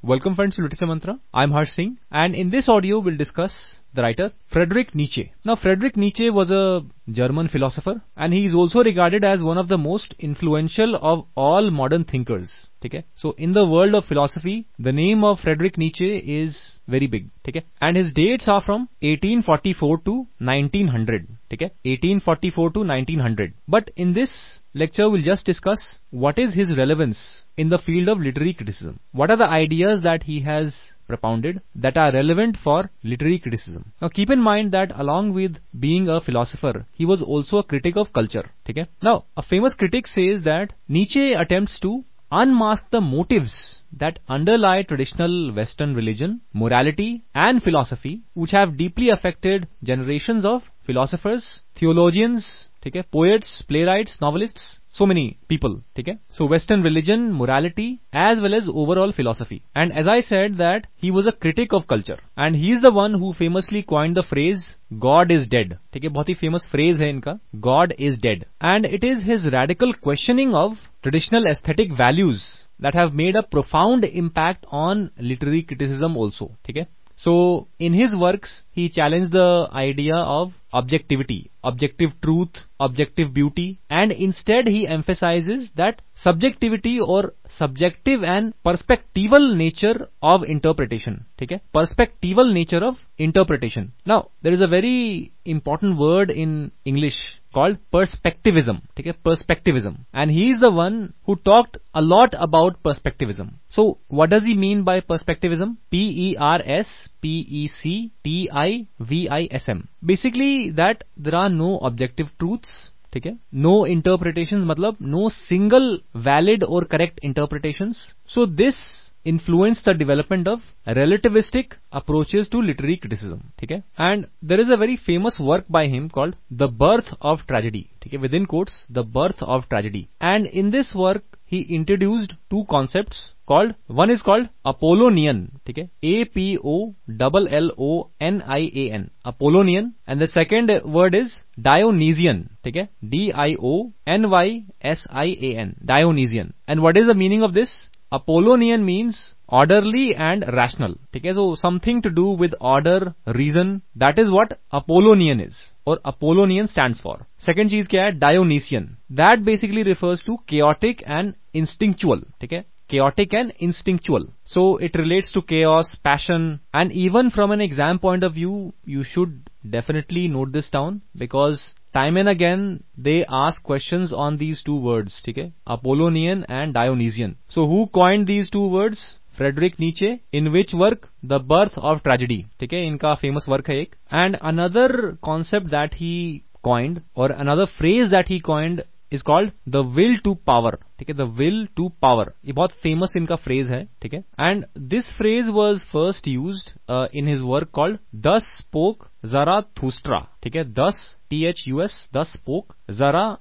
Welcome friends to Literature Mantra. I'm Harsh Singh, and in this audio we'll discuss the writer Friedrich Nietzsche. Now Friedrich Nietzsche was a German philosopher and he is also regarded as one of the most influential of all modern thinkers. Okay? So in the world of philosophy, the name of Friedrich Nietzsche is very big. Okay? And his dates are from 1844 to 1900. Okay? 1844 to 1900. But in this lecture we'll just discuss what is his relevance in the field of literary criticism. What are the ideas that he has propounded that are relevant for literary criticism. Now keep in mind that along with being a philosopher, he was also a critic of culture. Okay? Now a famous critic says that Nietzsche attempts to unmask the motives that underlie traditional Western religion, morality and philosophy which have deeply affected generations of philosophers, theologians, okay, poets, playwrights, novelists, so many people. Okay? So Western religion, morality as well as overall philosophy. And as I said that he was a critic of culture and he is the one who famously coined the phrase God is dead. Okay? बहुत ही famous phrase है इनका, God is dead. And it is his radical questioning of traditional aesthetic values that have made a profound impact on literary criticism also. Okay? So in his works, he challenged the idea of objectivity, objective truth, objective beauty, and instead he emphasizes that subjectivity or subjective and perspectival nature of interpretation. Okay? Perspectival nature of interpretation. Now, there is a very important word in English called perspectivism. Okay? Perspectivism. And he is the one who talked a lot about perspectivism. So, what does he mean by perspectivism? Perspectivism. Basically, that there are no objective truths. Okay? No interpretations, matlab no single valid or correct interpretations. So this influenced the development of relativistic approaches to literary criticism. Okay? And there is a very famous work by him called The Birth of Tragedy. Okay? Within quotes, The Birth of Tragedy. And in this work, he introduced two concepts called, one is called Apollonian, okay? Apollonian, Apollonian, and the second word is Dionysian, okay? Dionysian, Dionysian. And what is the meaning of this? Apollonian means orderly and rational. Okay? So something to do with order, reason, that is what Apollonian is, or Apollonian stands for. Second cheez kya hai? Dionysian. That basically refers to chaotic and instinctual. Okay? Chaotic and instinctual. So it relates to chaos, passion, and even from an exam point of view, you should definitely note this down because time and again they ask questions on these two words. Okay? Apollonian and Dionysian. So who coined these two words? Friedrich Nietzsche. In which work? The Birth of Tragedy. Okay? इनका famous work है एक. And another concept that he coined, or another phrase that he coined, is called the will to power. ठीक है? The will to power. ये बहुत famous इनका phrase है. ठीक है? And this phrase was first used in his work called Thus Spoke Zarathustra. ठीक है? Thus, Thus, Thus Spoke Zara,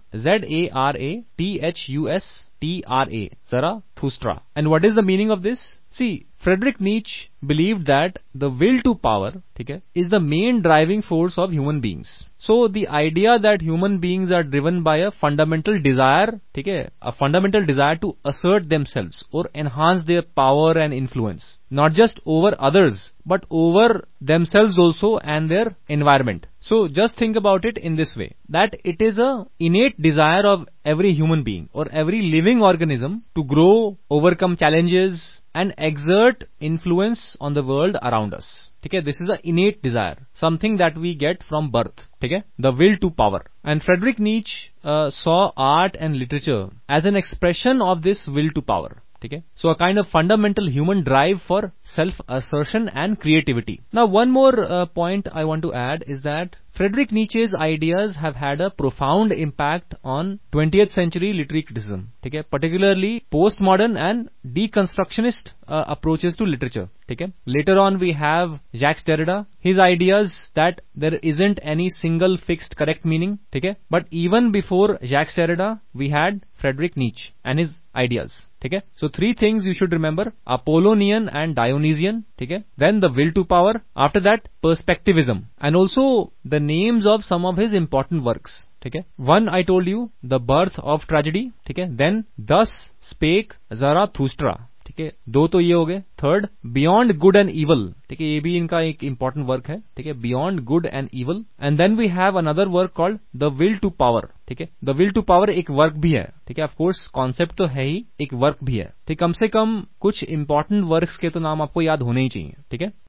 Zarathustra, Zarathustra. And what is the meaning of this? See, Friedrich Nietzsche believed that the will to power, okay, is the main driving force of human beings. So the idea that human beings are driven by a fundamental desire, okay, a fundamental desire to assert themselves or enhance their power and influence, not just over others, but over themselves also and their environment. So just think about it in this way, that it is a innate desire of every human being or every living organism to grow, overcome challenges, and exert influence on the world around us. Okay? This is an innate desire, something that we get from birth. Okay? The will to power. And Friedrich Nietzsche saw art and literature as an expression of this will to power. Okay? So a kind of fundamental human drive for self-assertion and creativity. Now one more point I want to add is that Friedrich Nietzsche's ideas have had a profound impact on 20th century literary criticism, okay? Particularly postmodern and deconstructionist approaches to literature. Okay? Later on we have Jacques Derrida, his ideas that there isn't any single fixed correct meaning. Okay? But even before Jacques Derrida, we had Friedrich Nietzsche and his ideas. Okay? So three things you should remember: Apollonian and Dionysian. Okay? Then the will to power. After that, perspectivism, and also the names of some of his important works. Okay? One I told you, The Birth of Tragedy. Okay? Then Thus Spake Zarathustra. ठीक है, दो तो ये हो गए। Third, beyond good and evil, ठीक है, ये भी इनका एक इंपॉर्टेंट वर्क है, ठीक है, beyond good and evil. And then we have another work called the will to power, ठीक है, द विल टू पावर एक वर्क भी है, ठीक है, ऑफ कोर्स कॉन्सेप्ट तो है ही, एक वर्क भी है, ठीक, कम से कम कुछ इंपॉर्टेंट वर्क्स के तो नाम आपको याद होने ही चाहिए, ठीक है।